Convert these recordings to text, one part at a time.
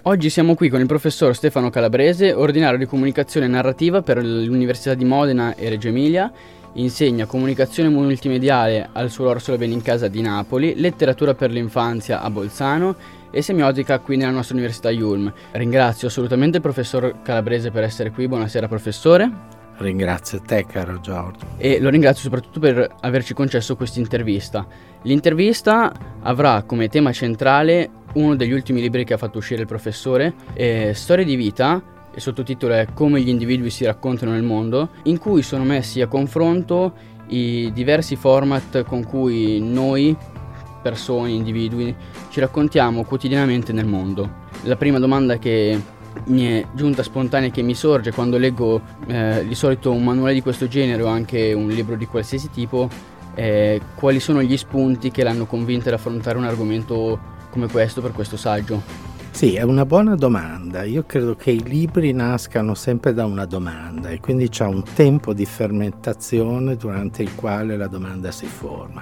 Oggi siamo qui con il professor Stefano Calabrese, ordinario di comunicazione narrativa per l'Università di Modena e Reggio Emilia. Insegna comunicazione multimediale al suo Orsola Benincasa di Napoli, letteratura per l'infanzia a Bolzano e semiotica qui nella nostra Università Yulm. Ringrazio assolutamente il professor Calabrese per essere qui. Buonasera professore. Ringrazio te, caro Giorgio. E lo ringrazio soprattutto per averci concesso questa intervista. L'intervista avrà come tema centrale uno degli ultimi libri che ha fatto uscire il professore, Storie di vita, il sottotitolo è Come gli individui si raccontano nel mondo, in cui sono messi a confronto i diversi format con cui noi, persone, individui, ci raccontiamo quotidianamente nel mondo. La prima domanda che mi è giunta spontanea, che mi sorge quando leggo di solito un manuale di questo genere o anche un libro di qualsiasi tipo, è quali sono gli spunti che l'hanno convinta ad affrontare un argomento come questo per questo saggio? Sì, è una buona domanda. Io credo che i libri nascano sempre da una domanda e quindi c'è un tempo di fermentazione durante il quale la domanda si forma.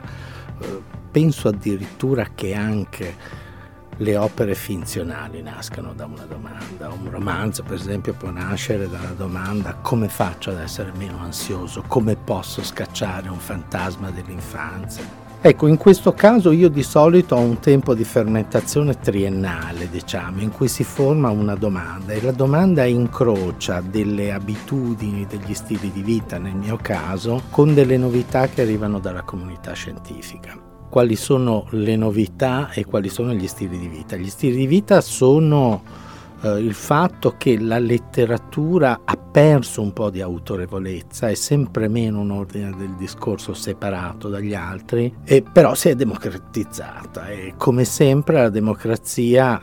Penso addirittura che anche le opere finzionali nascano da una domanda. Un romanzo, per esempio, può nascere dalla domanda: come faccio ad essere meno ansioso? Come posso scacciare un fantasma dell'infanzia? Ecco, in questo caso io di solito ho un tempo di fermentazione triennale, diciamo, in cui si forma una domanda e la domanda incrocia delle abitudini, degli stili di vita, nel mio caso, con delle novità che arrivano dalla comunità scientifica. Quali sono le novità e quali sono gli stili di vita? Gli stili di vita sono il fatto che la letteratura ha perso un po' di autorevolezza, è sempre meno un ordine del discorso separato dagli altri, e però si è democratizzata e come sempre la democrazia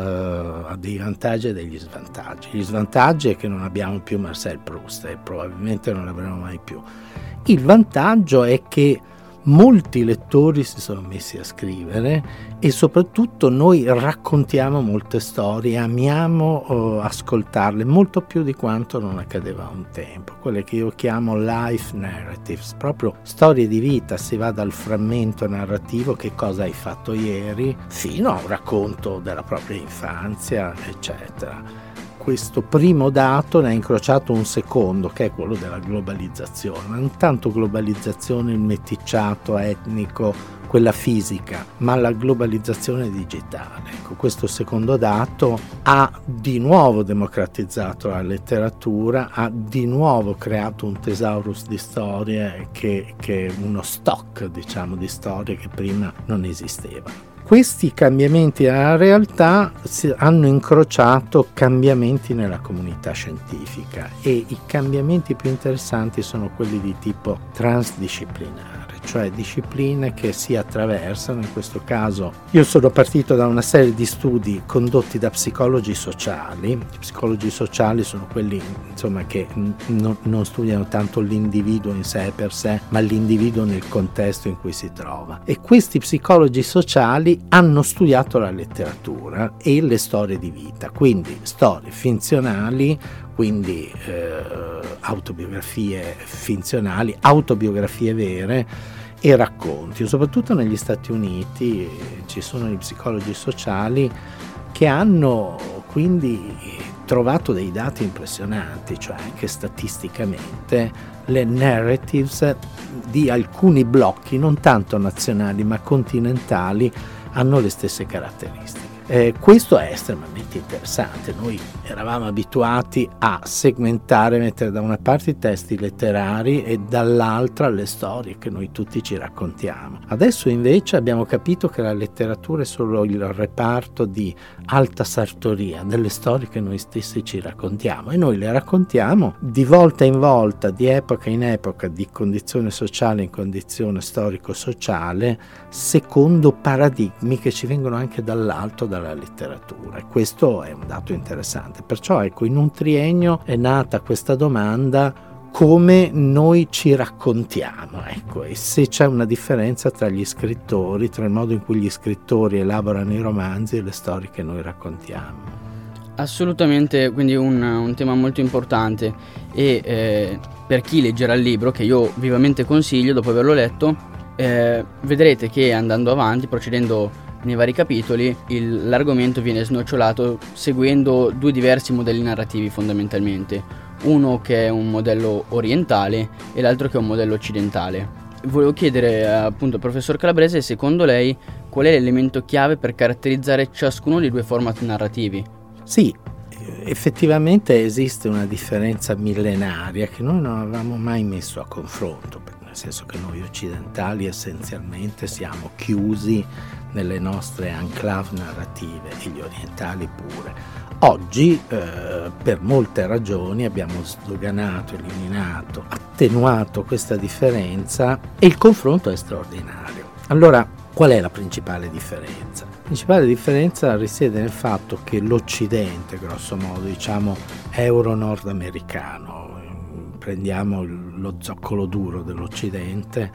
ha dei vantaggi e degli svantaggi. Gli svantaggi è che non abbiamo più Marcel Proust e probabilmente non l'avremo mai più. Il vantaggio è che molti lettori si sono messi a scrivere e soprattutto noi raccontiamo molte storie, amiamo ascoltarle molto più di quanto non accadeva un tempo, quelle che io chiamo life narratives, proprio storie di vita. Si va dal frammento narrativo, che cosa hai fatto ieri, fino a un racconto della propria infanzia, eccetera. Questo primo dato ne ha incrociato un secondo, che è quello della globalizzazione, ma non tanto globalizzazione, il meticciato etnico, quella fisica, ma la globalizzazione digitale. Ecco, questo secondo dato ha di nuovo democratizzato la letteratura, ha di nuovo creato un thesaurus di storie che è uno stock, diciamo, di storie che prima non esisteva. Questi cambiamenti nella realtà hanno incrociato cambiamenti nella comunità scientifica e i cambiamenti più interessanti sono quelli di tipo transdisciplinare, cioè discipline che si attraversano. In questo caso io sono partito da una serie di studi condotti da psicologi sociali. I psicologi sociali sono quelli, insomma, che non studiano tanto l'individuo in sé per sé, ma l'individuo nel contesto in cui si trova. E questi psicologi sociali hanno studiato la letteratura e le storie di vita, quindi storie finzionali, quindi autobiografie finzionali, autobiografie vere e racconti. Soprattutto negli Stati Uniti ci sono gli psicologi sociali che hanno quindi trovato dei dati impressionanti, cioè anche statisticamente le narratives di alcuni blocchi, non tanto nazionali ma continentali, hanno le stesse caratteristiche. Questo è estremamente interessante. Noi eravamo abituati a segmentare, mettere da una parte i testi letterari e dall'altra le storie che noi tutti ci raccontiamo. Adesso invece abbiamo capito che la letteratura è solo il reparto di alta sartoria delle storie che noi stessi ci raccontiamo, e noi le raccontiamo di volta in volta, di epoca in epoca, di condizione sociale in condizione storico-sociale, secondo paradigmi che ci vengono anche dall'alto, dalla letteratura. E questo è un dato interessante. Perciò ecco, in un triennio è nata questa domanda: come noi ci raccontiamo, ecco, e se c'è una differenza tra gli scrittori, tra il modo in cui gli scrittori elaborano i romanzi e le storie che noi raccontiamo. Assolutamente, quindi un tema molto importante e per chi leggerà il libro, che io vivamente consiglio dopo averlo letto, vedrete che andando avanti, procedendo nei vari capitoli l'argomento viene snocciolato seguendo due diversi modelli narrativi fondamentalmente, uno che è un modello orientale e l'altro che è un modello occidentale. Volevo chiedere appunto al professor Calabrese, secondo lei qual è l'elemento chiave per caratterizzare ciascuno dei due format narrativi? Sì, effettivamente esiste una differenza millenaria che noi non avevamo mai messo a confronto, nel senso che noi occidentali essenzialmente siamo chiusi nelle nostre enclave narrative e gli orientali pure. Oggi per molte ragioni abbiamo sdoganato, eliminato, attenuato questa differenza e il confronto è straordinario. Allora, qual è la principale differenza? La principale differenza risiede nel fatto che l'Occidente, grosso modo, diciamo euro-nordamericano, prendiamo lo zoccolo duro dell'Occidente,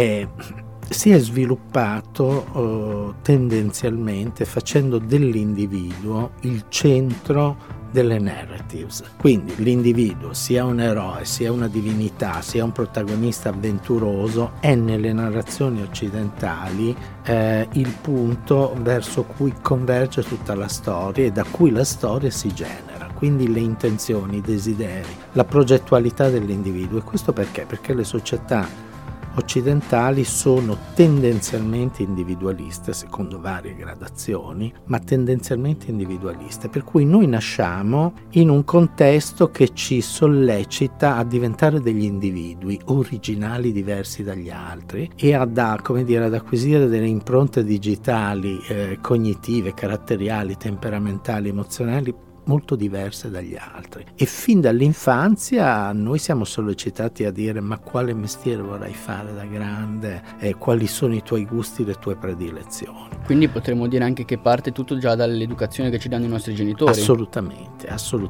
si è sviluppato tendenzialmente facendo dell'individuo il centro delle narratives. Quindi l'individuo, sia un eroe, sia una divinità, sia un protagonista avventuroso, è nelle narrazioni occidentali il punto verso cui converge tutta la storia e da cui la storia si genera. Quindi le intenzioni, i desideri, la progettualità dell'individuo. E questo perché? Perché le società occidentali sono tendenzialmente individualiste, secondo varie gradazioni, ma tendenzialmente individualiste, per cui noi nasciamo in un contesto che ci sollecita a diventare degli individui originali, diversi dagli altri, e ad acquisire delle impronte digitali, cognitive, caratteriali, temperamentali, emozionali molto diverse dagli altri. E fin dall'infanzia noi siamo sollecitati a dire: ma quale mestiere vorrai fare da grande, quali sono i tuoi gusti, le tue predilezioni. Quindi potremmo dire anche che parte tutto già dall'educazione che ci danno i nostri genitori. Assolutamente.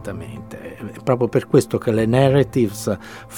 È proprio per questo che le narratives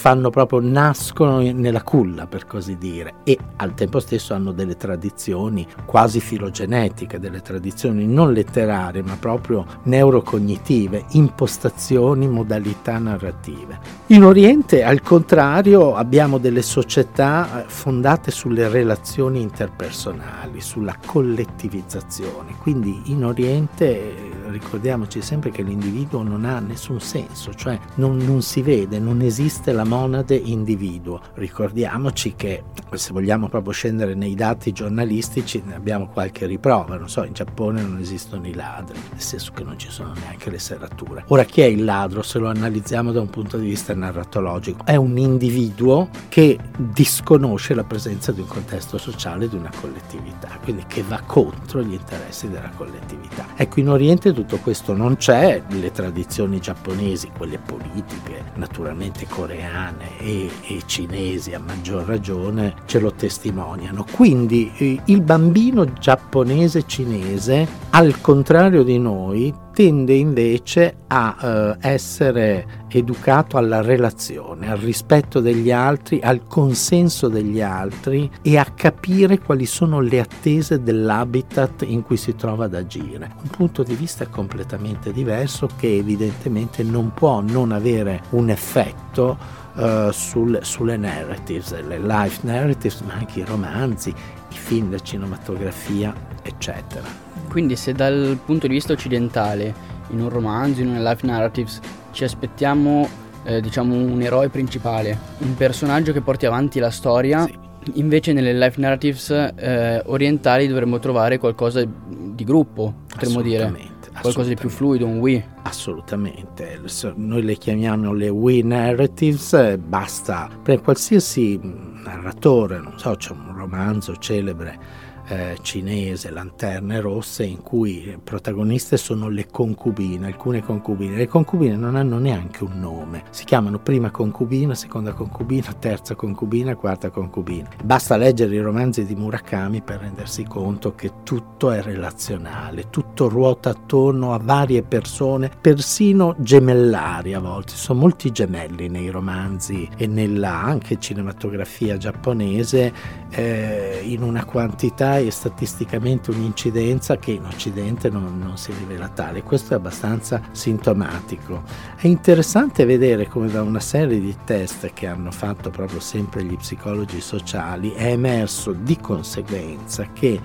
nascono nella culla, per così dire, e al tempo stesso hanno delle tradizioni quasi filogenetiche, delle tradizioni non letterarie ma proprio neurocognitive, impostazioni, modalità narrative. In Oriente, al contrario, abbiamo delle società fondate sulle relazioni interpersonali, sulla collettivizzazione. Quindi in Oriente ricordiamoci sempre che l'individuo non ha nessun senso, cioè non si vede, non esiste la monade individuo. Ricordiamoci che, se vogliamo proprio scendere nei dati giornalistici, ne abbiamo qualche riprova. Non so, in Giappone non esistono i ladri, nel senso che non ci sono neanche le serrature. Ora, chi è il ladro, se lo analizziamo da un punto di vista narratologico? È un individuo che disconosce la presenza di un contesto sociale, di una collettività, quindi che va contro gli interessi della collettività. Ecco, in Oriente tutto questo non c'è. Le tradizioni giapponesi, quelle politiche, naturalmente coreane e cinesi a maggior ragione, ce lo testimoniano. Quindi il bambino giapponese cinese, al contrario di noi, tende invece a essere educato alla relazione, al rispetto degli altri, al consenso degli altri e a capire quali sono le attese dell'habitat in cui si trova ad agire. Un punto di vista completamente diverso che evidentemente non può non avere un effetto sulle narratives, le life narratives, ma anche i romanzi, i film, la cinematografia, eccetera. Quindi se dal punto di vista occidentale, in un romanzo, in una life narratives, ci aspettiamo un eroe principale, un personaggio che porti avanti la storia, sì. Invece nelle life narratives orientali dovremmo trovare qualcosa di gruppo, potremmo dire. Qualcosa di più fluido, un we. Assolutamente, noi le chiamiamo le we narratives. Basta per qualsiasi narratore, non so, c'è un romanzo celebre cinese, Lanterne Rosse, in cui protagoniste sono le concubine, alcune concubine. Le concubine non hanno neanche un nome, si chiamano prima concubina, seconda concubina, terza concubina, quarta concubina. Basta leggere i romanzi di Murakami per rendersi conto che tutto è relazionale, tutto ruota attorno a varie persone, persino gemellari a volte. Ci sono molti gemelli nei romanzi e nella anche cinematografia giapponese, in una quantità e statisticamente un'incidenza che in Occidente non si rivela tale. Questo è abbastanza sintomatico. È interessante vedere come da una serie di test che hanno fatto proprio sempre gli psicologi sociali è emerso di conseguenza che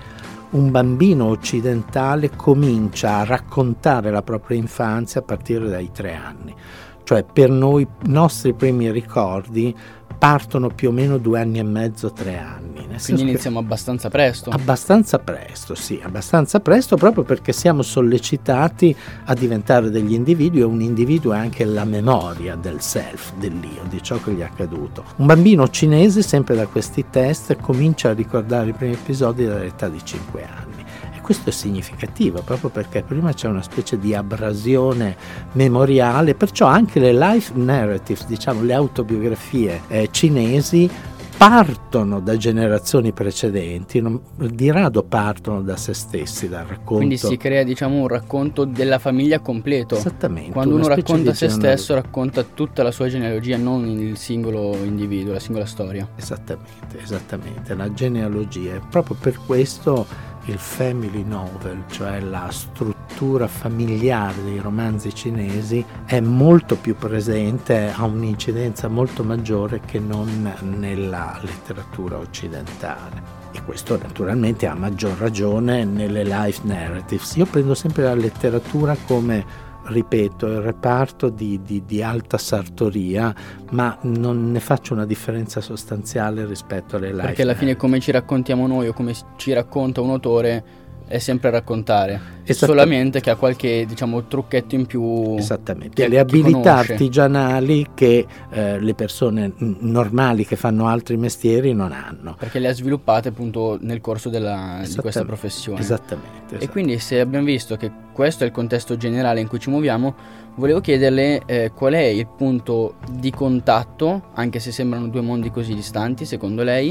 un bambino occidentale comincia a raccontare la propria infanzia a partire dai 3 anni. Cioè per noi i nostri primi ricordi partono più o meno 2 anni e mezzo, 3 anni. Quindi iniziamo abbastanza presto. Abbastanza presto, sì, abbastanza presto, proprio perché siamo sollecitati a diventare degli individui, e un individuo è anche la memoria del self, dell'io, di ciò che gli è accaduto. Un bambino cinese, sempre da questi test, comincia a ricordare i primi episodi dall'età di 5 anni. Questo è significativo proprio perché prima c'è una specie di abrasione memoriale, perciò anche le life narratives, diciamo le autobiografie cinesi, partono da generazioni precedenti, di rado partono da se stessi, dal racconto. Quindi si crea, diciamo, un racconto della famiglia completo. Esattamente. Quando uno racconta se stesso, racconta tutta la sua genealogia, non il singolo individuo, la singola storia. Esattamente, la genealogia. E proprio per questo il family novel, cioè la struttura familiare dei romanzi cinesi, è molto più presente, ha un'incidenza molto maggiore che non nella letteratura occidentale. E questo naturalmente ha maggior ragione nelle life narratives. Io prendo sempre la letteratura come, ripeto, il reparto di alta sartoria, ma non ne faccio una differenza sostanziale rispetto alle life. Perché alla fine come ci raccontiamo noi o come ci racconta un autore è sempre raccontare, solamente che ha qualche, diciamo, trucchetto in più. Esattamente, le abilità artigianali che le persone normali che fanno altri mestieri non hanno. Perché le ha sviluppate appunto nel corso di questa professione. Esattamente. E quindi, se abbiamo visto che questo è il contesto generale in cui ci muoviamo, volevo chiederle qual è il punto di contatto, anche se sembrano due mondi così distanti secondo lei,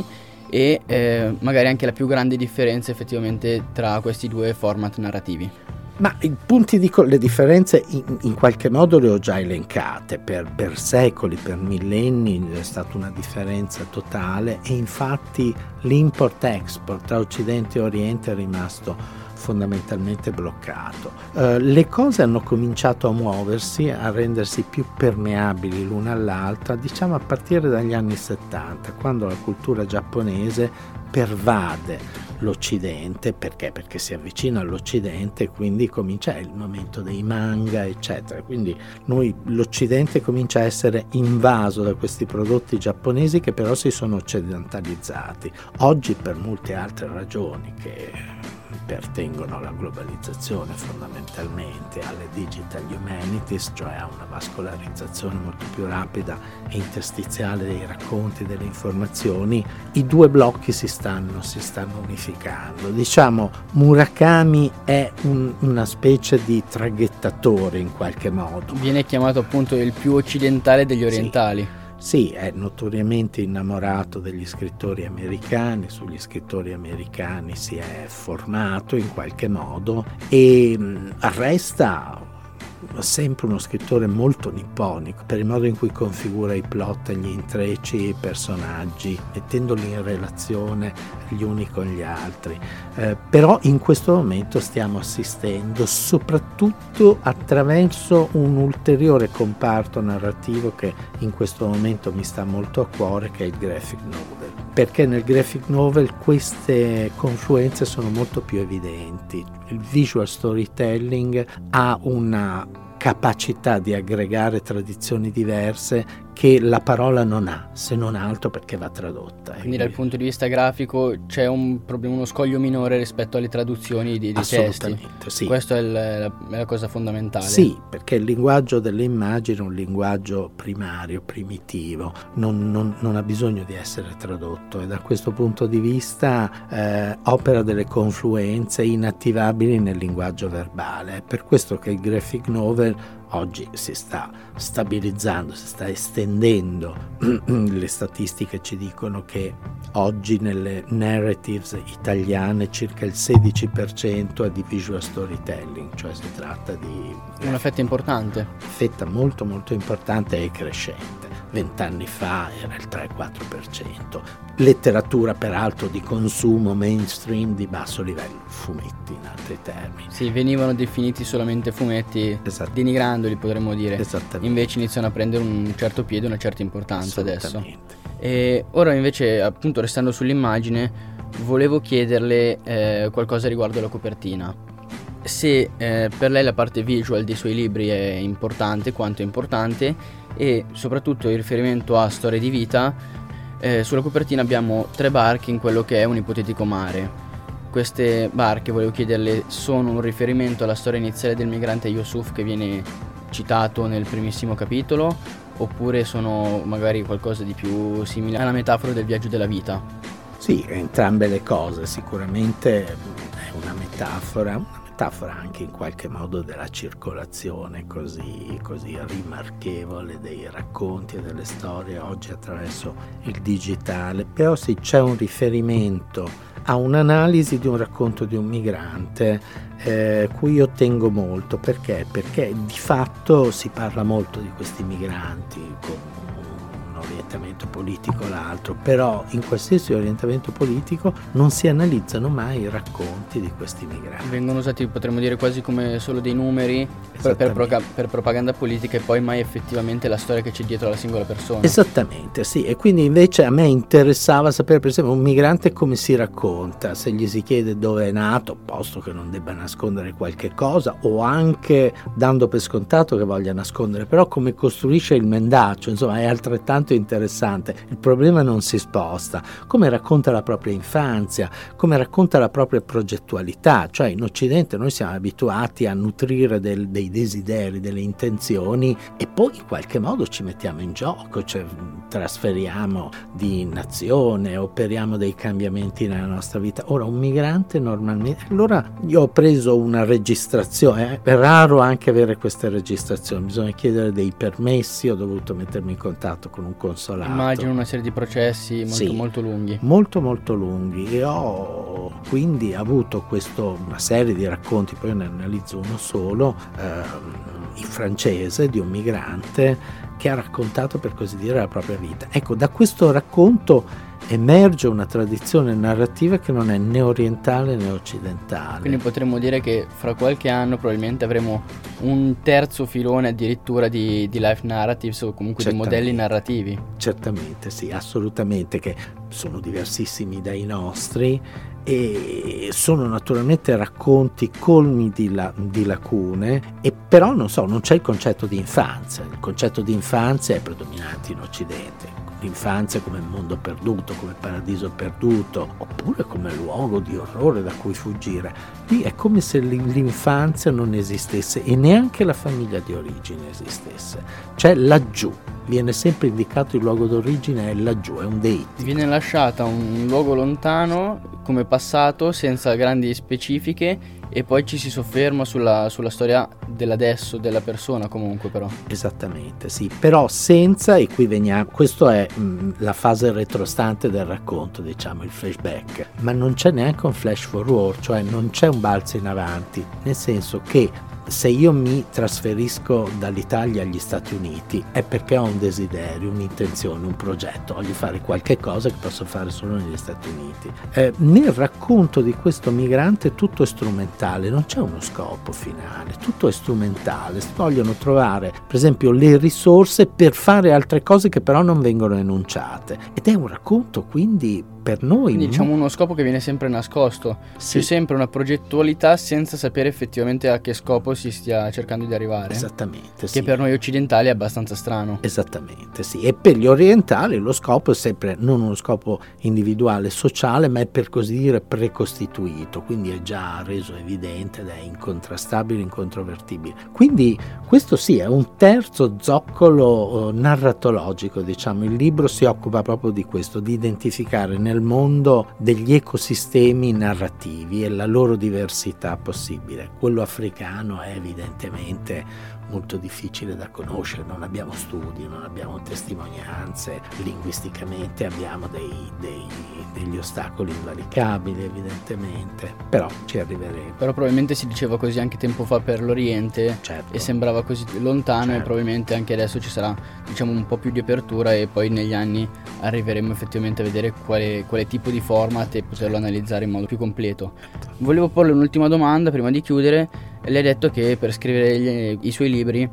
e magari anche la più grande differenza effettivamente tra questi due format narrativi. Ma le differenze in qualche modo le ho già elencate. Per secoli, per millenni è stata una differenza totale, e infatti l'import-export tra Occidente e Oriente è rimasto fondamentalmente bloccato. Le cose hanno cominciato a muoversi, a rendersi più permeabili l'una all'altra, diciamo a partire dagli anni 70, quando la cultura giapponese pervade l'Occidente. Perché si avvicina all'Occidente, quindi comincia il momento dei manga, eccetera. Quindi l'Occidente comincia a essere invaso da questi prodotti giapponesi, che però si sono occidentalizzati oggi per molte altre ragioni che pertengono alla globalizzazione, fondamentalmente alle digital humanities, cioè a una vascolarizzazione molto più rapida e interstiziale dei racconti, delle informazioni. I due blocchi si stanno unificando. Diciamo, Murakami è una specie di traghettatore in qualche modo. Viene chiamato appunto il più occidentale degli orientali. Sì, è notoriamente innamorato degli scrittori americani, sugli scrittori americani si è formato in qualche modo, e resta sempre uno scrittore molto nipponico per il modo in cui configura i plot, gli intrecci, i personaggi, mettendoli in relazione gli uni con gli altri. Però in questo momento stiamo assistendo soprattutto attraverso un ulteriore comparto narrativo che in questo momento mi sta molto a cuore, che è il graphic novel, perché nel graphic novel queste confluenze sono molto più evidenti. Il visual storytelling ha una capacità di aggregare tradizioni diverse che la parola non ha, se non altro perché va tradotta. Quindi dal punto di vista grafico c'è un problema, uno scoglio minore rispetto alle traduzioni di testi. Assolutamente, sì. Questa è la cosa fondamentale. Sì, perché il linguaggio delle immagini è un linguaggio primario, primitivo, non ha bisogno di essere tradotto, e da questo punto di vista opera delle confluenze inattivabili nel linguaggio verbale. È per questo che il graphic novel oggi si sta stabilizzando, si sta estendendo. Le statistiche ci dicono che oggi nelle narratives italiane circa il 16% è di visual storytelling, cioè si tratta di una fetta importante. Fetta molto molto importante e crescente. 20 anni fa era il 3-4%. Letteratura peraltro di consumo mainstream di basso livello, fumetti in altri termini. Sì, venivano definiti solamente fumetti, denigrandoli potremmo dire. Esattamente. Invece iniziano a prendere un certo piede, una certa importanza adesso. E ora invece, appunto, restando sull'immagine, volevo chiederle qualcosa riguardo la copertina. Se per lei la parte visual dei suoi libri è importante, quanto è importante, e soprattutto in riferimento a storie di vita, sulla copertina abbiamo 3 barche in quello che è un ipotetico mare. Queste barche, volevo chiederle, sono un riferimento alla storia iniziale del migrante Yusuf che viene citato nel primissimo capitolo, oppure sono magari qualcosa di più simile alla metafora del viaggio della vita? Sì, entrambe le cose. Sicuramente è una metafora anche in qualche modo della circolazione così rimarchevole dei racconti e delle storie oggi attraverso il digitale. Però sì, c'è un riferimento a un'analisi di un racconto di un migrante cui io tengo molto. Perché di fatto si parla molto di questi migranti con un orientamento politico o l'altro, però in qualsiasi orientamento politico non si analizzano mai i racconti di questi migranti. Vengono usati, potremmo dire, quasi come solo dei numeri per propaganda politica, e poi mai effettivamente la storia che c'è dietro alla singola persona. Esattamente, sì. E quindi invece a me interessava sapere, per esempio, un migrante come si racconta, se gli si chiede dove è nato, posto che non debba nascondere qualche cosa, o anche dando per scontato che voglia nascondere, però come costruisce il mendaccio, insomma, è altrettanto interessante. Il problema non si sposta. Come racconta la propria infanzia, come racconta la propria progettualità. Cioè in Occidente noi siamo abituati a nutrire dei desideri, delle intenzioni, e poi in qualche modo ci mettiamo in gioco, cioè trasferiamo di nazione, operiamo dei cambiamenti nella nostra vita. Ora un migrante normalmente, allora io ho preso una registrazione, è raro anche avere queste registrazioni, bisogna chiedere dei permessi, ho dovuto mettermi in contatto con un consolato. Immagino una serie di processi molto lunghi. Molto lunghi, e ho quindi avuto una serie di racconti, poi ne analizzo uno solo, in francese, di un migrante che ha raccontato, per così dire, la propria vita. Ecco, da questo racconto emerge una tradizione narrativa che non è né orientale né occidentale. Quindi potremmo dire che fra qualche anno probabilmente avremo un terzo filone addirittura di life narratives, o comunque di modelli narrativi. Certamente, sì, assolutamente, che sono diversissimi dai nostri, e sono naturalmente racconti colmi di lacune, e però non c'è il concetto di infanzia. Il concetto di infanzia è predominante in Occidente. L'infanzia come mondo perduto, come paradiso perduto, oppure come luogo di orrore da cui fuggire. Lì è come se l'infanzia non esistesse, e neanche la famiglia di origine esistesse. C'è laggiù, viene sempre indicato il luogo d'origine, è laggiù, è un deity. Viene lasciata un luogo lontano come passato, senza grandi specifiche, e poi ci si sofferma sulla storia dell'adesso della persona, comunque. Però esattamente, sì, però senza, e qui veniamo, questo è la fase retrostante del racconto, diciamo il flashback, ma non c'è neanche un flash forward, cioè non c'è un balzo in avanti, nel senso che se io mi trasferisco dall'Italia agli Stati Uniti è perché ho un desiderio, un'intenzione, un progetto, voglio fare qualche cosa che posso fare solo negli Stati Uniti. Nel racconto di questo migrante tutto è strumentale, non c'è uno scopo finale, tutto è strumentale. Si vogliono trovare, per esempio, le risorse per fare altre cose che però non vengono enunciate, ed è un racconto quindi per noi, quindi diciamo uno scopo che viene sempre nascosto. Sì. C'è sempre una progettualità senza sapere effettivamente a che scopo si stia cercando di arrivare. Esattamente, che per noi occidentali è abbastanza strano. Esattamente, sì. E per gli orientali lo scopo è sempre non uno scopo individuale, sociale, ma è, per così dire, precostituito, quindi è già reso evidente ed è incontrastabile, incontrovertibile. Quindi questo sì è un terzo zoccolo narratologico, diciamo. Il libro si occupa proprio di questo, di identificare nel mondo degli ecosistemi narrativi e la loro diversità possibile. Quello africano è evidentemente molto difficile da conoscere, non abbiamo studi, non abbiamo testimonianze, linguisticamente abbiamo degli ostacoli invalicabili, evidentemente, però ci arriveremo. Però probabilmente si diceva così anche tempo fa per l'Oriente, certo, e sembrava così lontano, certo. E probabilmente anche adesso ci sarà, diciamo, un po' più di apertura, e poi negli anni arriveremo effettivamente a vedere quale tipo di format e poterlo analizzare in modo più completo. Volevo porle un'ultima domanda prima di chiudere. Lei ha detto che per scrivere i suoi libri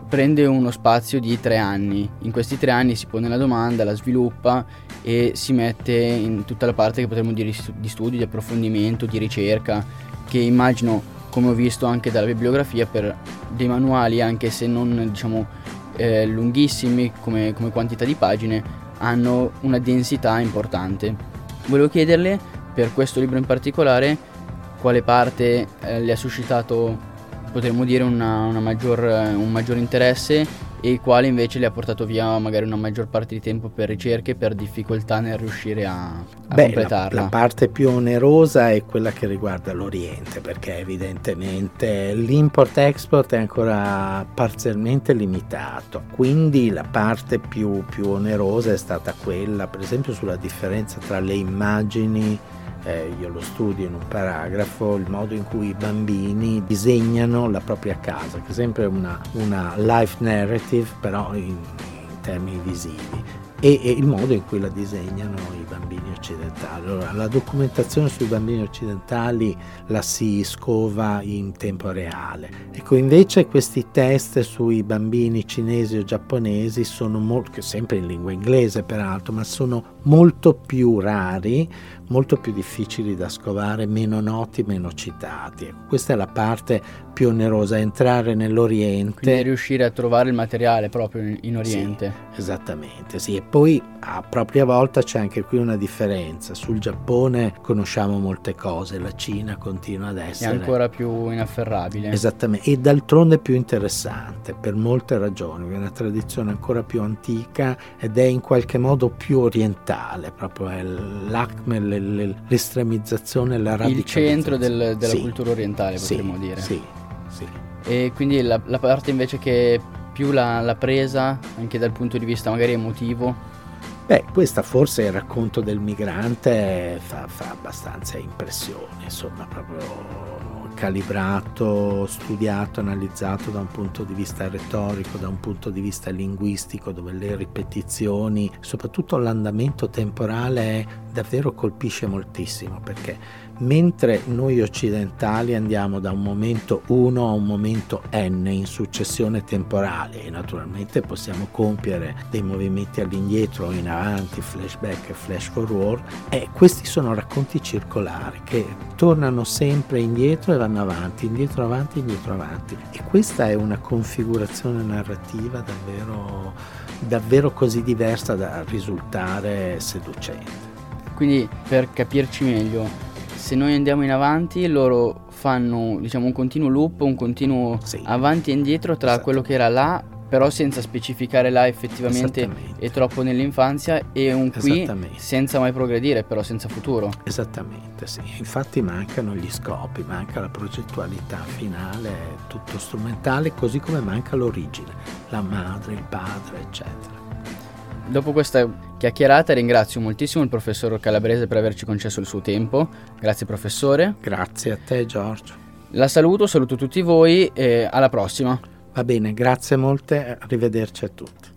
prende uno spazio di 3 anni. In questi 3 anni si pone la domanda, la sviluppa e si mette in tutta la parte che potremmo dire di studio, di approfondimento, di ricerca, che immagino, come ho visto anche dalla bibliografia, per dei manuali, anche se non diciamo lunghissimi come quantità di pagine, hanno una densità importante. Volevo chiederle, per questo libro in particolare, quale parte le ha suscitato, potremmo dire, un maggior interesse, e quale invece le ha portato via magari una maggior parte di tempo per ricerche, per difficoltà nel riuscire a completarla. La parte più onerosa è quella che riguarda l'Oriente, perché evidentemente l'import-export è ancora parzialmente limitato, quindi la parte più onerosa è stata quella, per esempio, sulla differenza tra le immagini. Io lo studio in un paragrafo, il modo in cui i bambini disegnano la propria casa, che è sempre una life narrative, però in termini visivi, e il modo in cui la disegnano i bambini occidentali. Allora, la documentazione sui bambini occidentali la si scova in tempo reale. Ecco, invece questi test sui bambini cinesi o giapponesi sono sempre in lingua inglese peraltro, ma sono molto più rari, molto più difficili da scovare, meno noti, meno citati. Questa è la parte più onerosa, entrare nell'Oriente. Quindi riuscire a trovare il materiale proprio in Oriente. Sì, esattamente, sì. E poi a propria volta c'è anche qui una differenza. Sul Giappone conosciamo molte cose, la Cina continua ad essere... È ancora più inafferrabile. Esattamente, e d'altronde più interessante per molte ragioni. È una tradizione ancora più antica ed è in qualche modo più orientale, proprio è l'acme, l'estremizzazione, la radicalizzazione. Il centro della cultura orientale, potremmo dire. Sì. E quindi la parte invece che più l'ha presa anche dal punto di vista magari emotivo? Questa forse il racconto del migrante fa abbastanza impressione, insomma, proprio calibrato, studiato, analizzato da un punto di vista retorico, da un punto di vista linguistico, dove le ripetizioni, soprattutto l'andamento temporale, davvero colpisce moltissimo, perché mentre noi occidentali andiamo da un momento 1 a un momento n in successione temporale, e naturalmente possiamo compiere dei movimenti all'indietro o in avanti, flashback e flash forward, questi sono racconti circolari che tornano sempre indietro e vanno avanti, indietro avanti, indietro avanti, e questa è una configurazione narrativa davvero così diversa da risultare seducente. Quindi, per capirci meglio, se noi andiamo in avanti, loro fanno, diciamo, un continuo loop, un continuo avanti e indietro tra quello che era là, però senza specificare là effettivamente e troppo nell'infanzia, e un qui senza mai progredire, però senza futuro. Esattamente, sì. Infatti mancano gli scopi, manca la progettualità finale, tutto strumentale, così come manca l'origine, la madre, il padre, eccetera. Dopo questa chiacchierata ringrazio moltissimo il professor Calabrese per averci concesso il suo tempo. Grazie professore. Grazie a te, Giorgio. La saluto tutti voi e alla prossima. Va bene, grazie molte, arrivederci a tutti.